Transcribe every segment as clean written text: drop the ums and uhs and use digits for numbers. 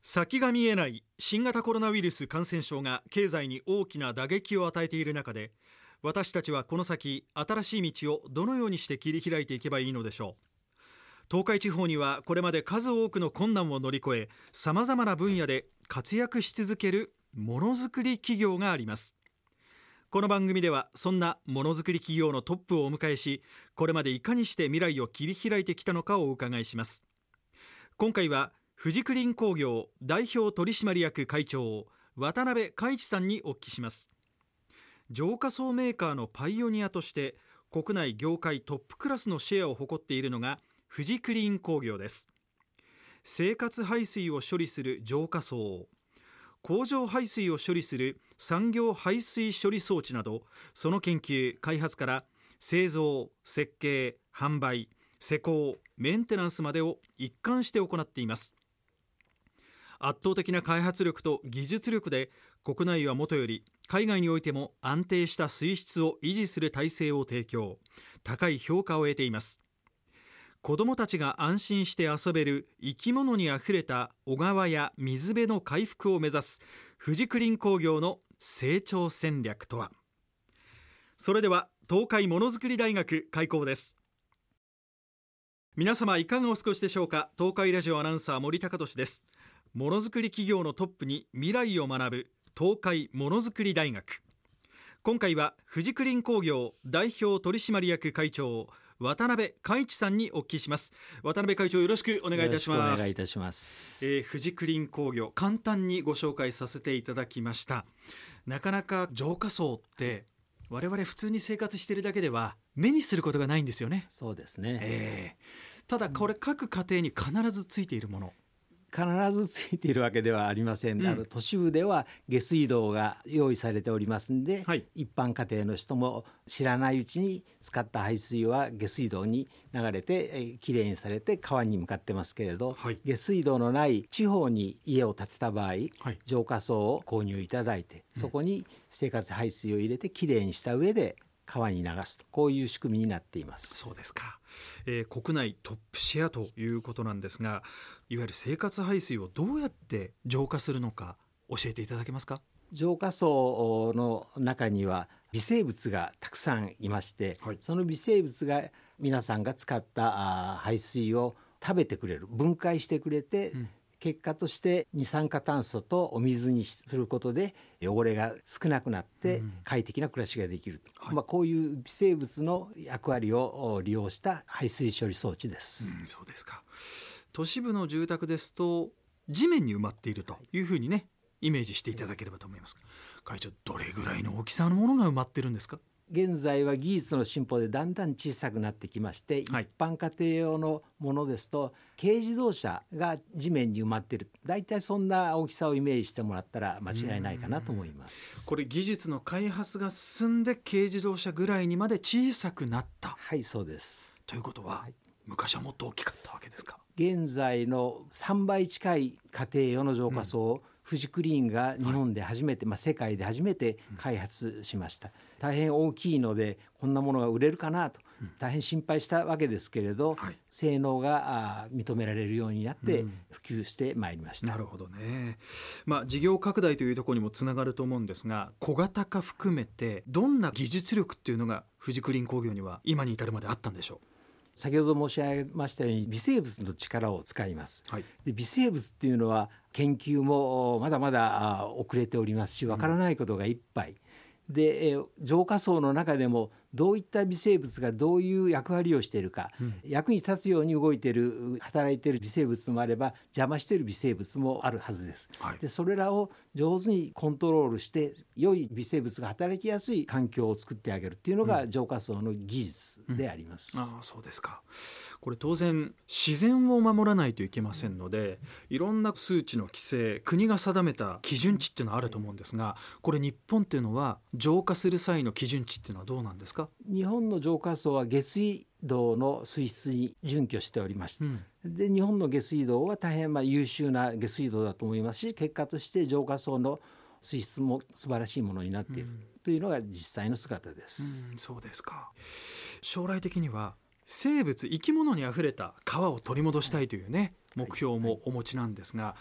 先が見えない新型コロナウイルス感染症が経済に大きな打撃を与えている中で、私たちはこの先新しい道をどのようにして切り開いていけばいいのでしょう。東海地方にはこれまで数多くの困難を乗り越え、さまざまな分野で活躍し続けるものづくり企業があります。この番組ではそんなものづくり企業のトップをお迎えし、これまでいかにして未来を切り開いてきたのかをお伺いします。今回はフジクリン工業代表取締役会長渡辺海一さんにお聞きします。浄化槽メーカーのパイオニアとして国内業界トップクラスのシェアを誇っているのがフジクリン工業です。生活排水を処理する浄化槽、工場排水を処理する産業排水処理装置など、その研究開発から製造、設計、販売、施工、メンテナンスまでを一貫して行っています。圧倒的な開発力と技術力で国内はもとより海外においても安定した水質を維持する体制を提供、高い評価を得ています。子どもたちが安心して遊べる生き物にあふれた小川や水辺の回復を目指すフジクリン工業の成長戦略とは。それでは東海ものづくり大学開講です。皆様いかがお過ごしでしょうか。東海ラジオアナウンサー森高俊です。ものづくり企業のトップに未来を学ぶ東海ものづくり大学。今回はフジクリン工業代表取締役会長渡辺海一さんにお聞きします。渡辺会長、よろしくお願いいたします。 よろしくお願いいたします。 フジクリン工業、簡単にご紹介させていただきました。なかなか浄化槽って我々普通に生活しているだけでは目にすることがないんですよね。 そうですね、 ただこれ各家庭に必ずついているもの、 必ずついているわけではありません。都市部では下水道が用意されておりますんで、一般家庭の人も知らないうちに使った排水は下水道に流れてきれいにされて川に向かってますけれど、下水道のない地方に家を建てた場合、浄化槽を購入いただいて、そこに生活排水を入れてきれいにした上で川に流すと、こういう仕組みになっています。 そうですか。国内トップシェアということなんですが、いわゆる生活排水をどうやって浄化するのか教えていただけますか。 浄化槽の中には微生物がたくさんいまして、その微生物が皆さんが使った排水を食べてくれる、分解してくれて、結果として二酸化炭素とお水にすることで汚れが少なくなって快適な暮らしができる、こういう微生物の役割を利用した排水処理装置です。 そうですか。都市部の住宅ですと地面に埋まっているというふうにね、イメージしていただければと思います。会長、どれぐらいの大きさのものが埋まってるんですか。 現在は技術の進歩でだんだん小さくなってきまして、一般家庭用のものですと軽自動車が地面に埋まっている、だいたいそんな大きさをイメージしてもらったら間違いないかなと思います。 これ技術の開発が進んで軽自動車ぐらいにまで小さくなった。 はい、そうです。 ということは、昔はもっと大きかったわけですか。 現在の3倍近い家庭用の浄化槽をフジクリーンが日本で初めて、世界で初めて開発しました。大変大きいのでこんなものが売れるかなと大変心配したわけですけれど、性能が認められるようになって普及してまいりました。 なるほどね。事業拡大というところにもつながると思うんですが、小型化含めてどんな技術力っていうのがフジクリン工業には今に至るまであったんでしょう。 先ほど申し上げましたように微生物の力を使います。で、微生物っていうのは研究もまだまだ遅れておりますし、わからないことがいっぱいで、浄化槽の中でもどういった微生物がどういう役割をしているか、役に立つように動いている働いている微生物もあれば邪魔している微生物もあるはずです。で、それらを上手にコントロールして良い微生物が働きやすい環境を作ってあげるっていうのが浄化槽の技術であります。 そうですか。これ当然自然を守らないといけませんので、いろんな数値の規制、国が定めた基準値っていうのはあると思うんですが、これ日本っていうのは浄化する際の基準値っていうのはどうなんですか。 日本の浄化槽は下水道の水質に準拠しております。で、日本の下水道は大変優秀な下水道だと思いますし、結果として浄化槽の水質も素晴らしいものになっているというのが実際の姿です。 そうですか。将来的には生物生き物にあふれた川を取り戻したいというね、目標もお持ちなんですが、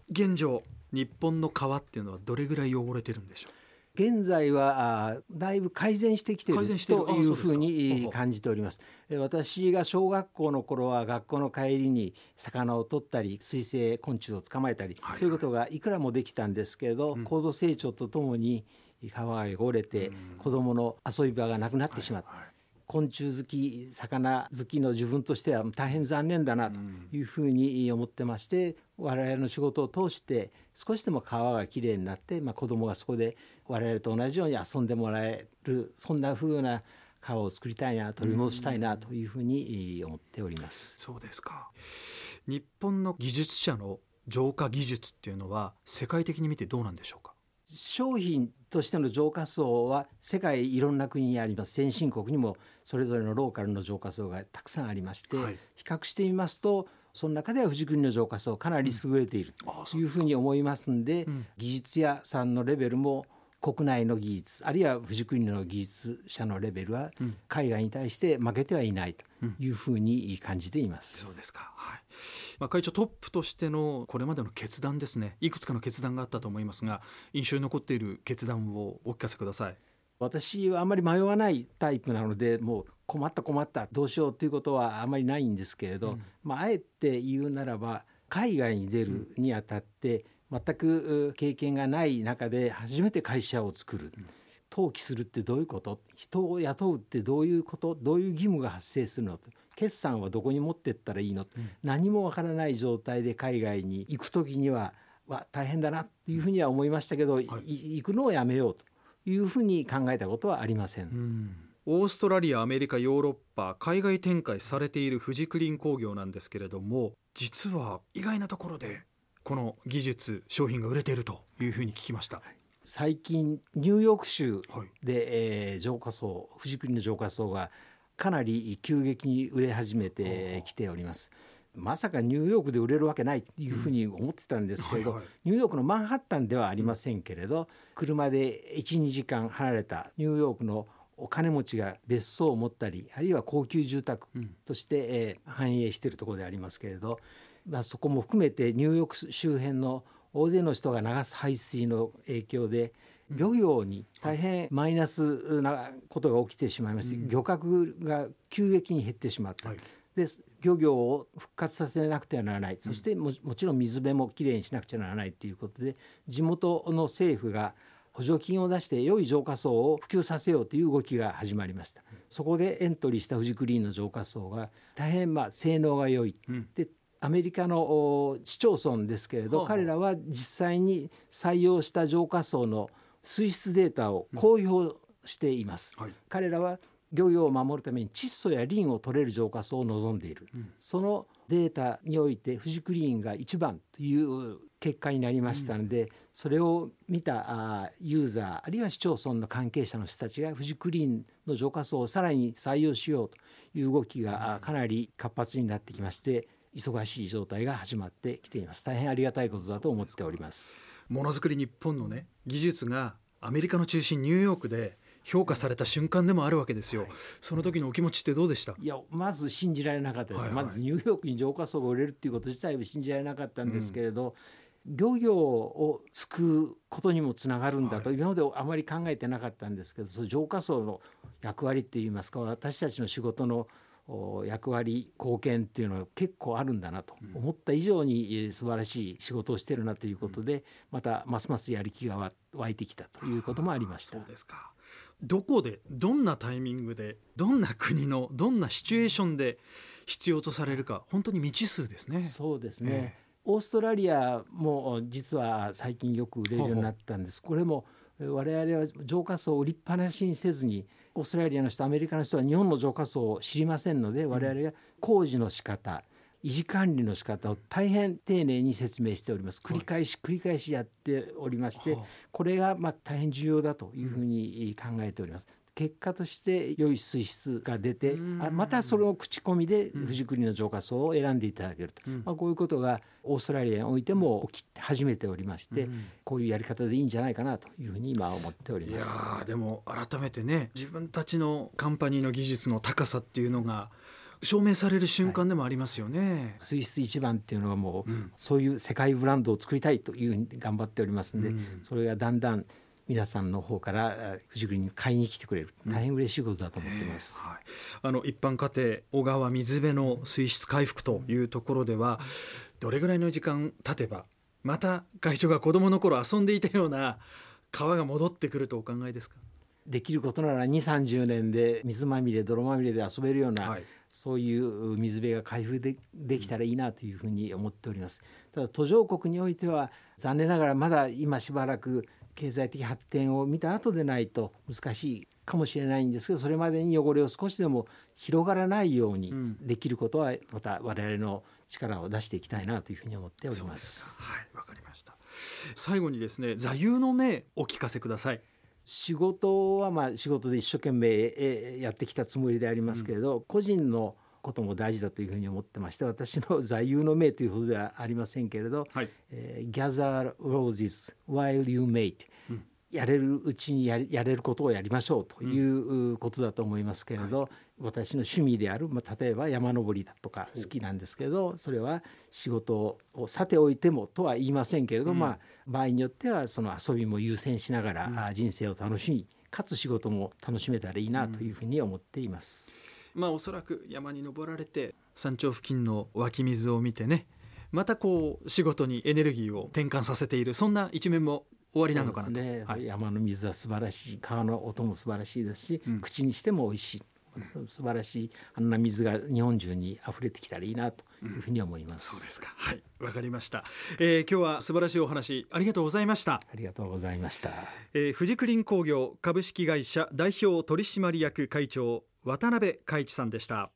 現状日本の川っていうのはどれぐらい汚れてるんでしょう？ 現在はだいぶ改善してきているというふうに感じております。私が小学校の頃は学校の帰りに魚を取ったり水生昆虫を捕まえたり、そういうことがいくらもできたんですけれど、高度成長とともに川が汚れて子どもの遊び場がなくなってしまった、昆虫好き魚好きの自分としては大変残念だなというふうに思ってまして、我々の仕事を通して少しでも川がきれいになって、子どもがそこで我々と同じように遊んでもらえる、そんなふうな川を作りたいな、取り戻したいなというふうに思っております。 そうですか。日本の技術者の浄化技術っていうのは世界的に見てどうなんでしょうか？ 商品としての浄化槽は世界いろんな国にあります。先進国にもそれぞれのローカルの浄化槽がたくさんありまして、比較してみますとその中では藤国の浄化槽かなり優れているというふうに思いますので、技術屋さんのレベルも国内の技術あるいは藤国の技術者のレベルは海外に対して負けてはいないというふうに感じています。 そうですか。会長トップとしてのこれまでの決断ですね、いくつかの決断があったと思いますが、印象に残っている決断をお聞かせください。 私はあまり迷わないタイプなので、もう困ったどうしようということはあまりないんですけれど、あえて言うならば海外に出るにあたって全く経験がない中で初めて会社を作る、登記するってどういうこと、人を雇うってどういうこと、どういう義務が発生するのと、決算はどこに持ってったらいいの、何もわからない状態で海外に行くときには大変だなというふうには思いましたけど、行くのをやめようというふうに考えたことはありません。 オーストラリア、アメリカ、ヨーロッパ、海外展開されているフジクリーン工業なんですけれども、実は意外なところでこの技術商品が売れているというふうに聞きました。 最近ニューヨーク州で、浄化槽、フジクリーンの浄化槽がかなり急激に売れ始めてきております。まさかニューヨークで売れるわけないというふうに思ってたんですけれど、ニューヨークのマンハッタンではありませんけれど、車で 1,2 時間離れたニューヨークのお金持ちが別荘を持ったり、あるいは高級住宅として、繁栄しているところでありますけれど、そこも含めてニューヨーク周辺の大勢の人が流す排水の影響で漁業に大変マイナスなことが起きてしまいまして、漁獲が急激に減ってしまった、で漁業を復活させなくてはならない、そしてもちろん水辺もきれいにしなくちゃならないということで、地元の政府が補助金を出して良い浄化槽を普及させようという動きが始まりました。そこでエントリーしたフジクリーンの浄化槽が大変性能が良い、でアメリカの市町村ですけれど、彼らは実際に採用した浄化槽の水質データを公表しています。彼らは漁業を守るために窒素やリンを取れる浄化槽を望んでいる、そのデータにおいてフジクリーンが一番という結果になりましたので、それを見たユーザーあるいは市町村の関係者の人たちがフジクリーンの浄化槽をさらに採用しようという動きがかなり活発になってきまして、忙しい状態が始まってきています。大変ありがたいことだと思っております。 ものづくり日本の技術がアメリカの中心ニューヨークで評価された瞬間でもあるわけですよ。その時のお気持ちってどうでした？ いや、まず信じられなかったです。まずニューヨークに浄化槽が売れるっていうこと自体は信じられなかったんですけれど、漁業を救うことにもつながるんだと、今まであまり考えてなかったんですけど、その浄化槽の役割っていいますか、私たちの仕事の役割貢献っていうのは結構あるんだなと、思った以上に素晴らしい仕事をしているなということで、またますますやる気が湧いてきたということもありました。 そうですか。どこでどんなタイミングでどんな国のどんなシチュエーションで必要とされるか、本当に未知数ですね。 そうですね、オーストラリアも実は最近よく売れるようになったんです。これも我々は浄化槽を売りっぱなしにせずに、オーストラリアの人、アメリカの人は日本の浄化槽を知りませんので、我々が工事の仕方、維持管理の仕方を大変丁寧に説明しております。繰り返しやっておりまして、これが大変重要だというふうに考えております。結果として良い水質が出て、またそれを口コミでフジクリの浄化槽を選んでいただけると、こういうことがオーストラリアにおいても起き始めておりまして、こういうやり方でいいんじゃないかなというふうに今思っております。 いやでも改めて自分たちのカンパニーの技術の高さっていうのが証明される瞬間でもありますよね。 水質一番っていうのはもう、そういう世界ブランドを作りたいというふうに頑張っておりますので、それがだんだん皆さんの方からフジクリに買いに来てくれる、大変嬉しいことだと思ってます。 一般家庭小川水辺の水質回復というところでは、どれぐらいの時間経てばまた会長が子どもの頃遊んでいたような川が戻ってくるとお考えですか？ できることなら2、30年で水まみれ泥まみれで遊べるような、そういう水辺が回復 できたらいいなというふうに思っております。ただ途上国においては残念ながらまだ今しばらく経済的発展を見た後でないと難しいかもしれないんですけど、それまでに汚れを少しでも広がらないようにできることはまた我々の力を出していきたいなというふうに思っております。 わかりました。最後にですね、座右の銘お聞かせください。 仕事は仕事で一生懸命やってきたつもりでありますけれど、個人のことも大事だというふうに思ってまして、私の座右の銘というほどではありませんけれど、Gather roses while you may、やれるうちにやれることをやりましょうということだと思いますけれど、私の趣味である、例えば山登りだとか好きなんですけど、それは仕事をさておいてもとは言いませんけれど、場合によってはその遊びも優先しながら人生を楽しみ、かつ仕事も楽しめたらいいなというふうに思っています。 おそらく山に登られて山頂付近の湧き水を見てね、また仕事にエネルギーを転換させている、そんな一面も終わりなのかなと。 そうですね、山の水は素晴らしい、川の音も素晴らしいですし、口にしても美味しい、素晴らしいあんな水が日本中に溢れてきたらいいなというふうに思います。 そうですか。わかりました。今日は素晴らしいお話ありがとうございました。 ありがとうございました。 フジクリン工業株式会社代表取締役会長渡辺海一さんでした。